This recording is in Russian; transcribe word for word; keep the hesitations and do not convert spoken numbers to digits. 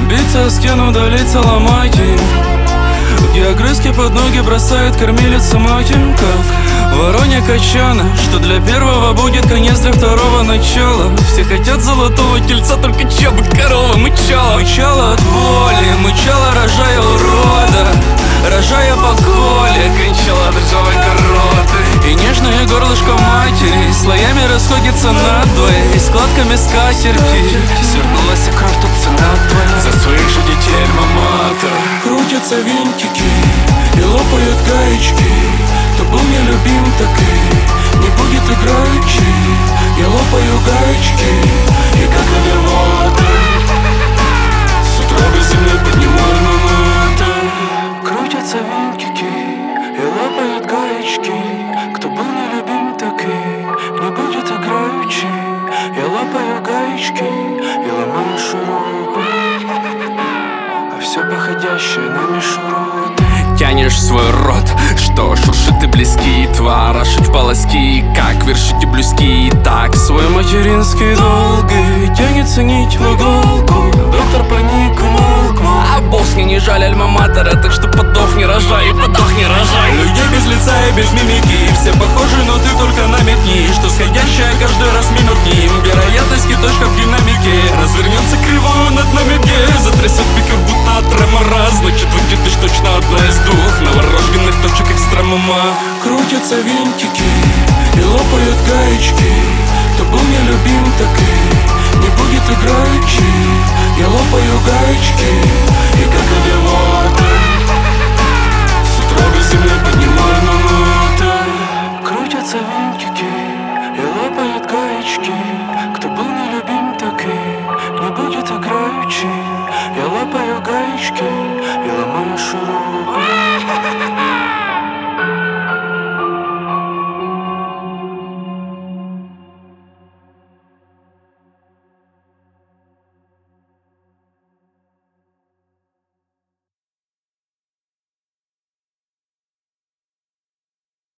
Биться о стену, удалиться ломайки. И огрызки под ноги бросает кормилица матем. Как воронья качана, что для первого будет конец для второго начала. Все хотят золотого тельца, только чё бы корова мычала. Мычала от боли, мычала, рожая урода, рожая по коле, кричала от ржавой короты. И нежное горлышко матери слоями расходится надвое, и складками скатерти свернулась и кровь, тут цена твоя. За своих же детей альма-матер. Крутятся винтики и лопают гаечки. Кто был нелюбим, так и не будет играючи. Я лопаю гаечки, и как элеватор с утра без земли поднимаю альма-матер. Крутятся винтики и лопают гаечки. Кто был нелюбим, так и не будет играючи. Я лопаю гаечки и ломаю шурупы, а все походящее на мишуру. Тянешь свой рот, что шуршит и близки, творошить в полоски, как вершите блюзки. Так свой материнский долг и тянется нить в иголку. Доктор паник умолк, а босс мне не жаль альма-матера, так что подохни, рожай, и подохни, рожай. Людей без лица и без мимики, все похожи, но ты только намекни, что сходящая каждый раз минутни. Вероятность и точка в динамике развернется криво над нами, где затрясет пикер, будто от тремора. Значит, выйдет лишь точно одна из двух новорожденных точек экстремума. Крутятся винтики и лопают гаечки. Кто был нелюбим, так и не будет играючи. Я лопаю гаечки,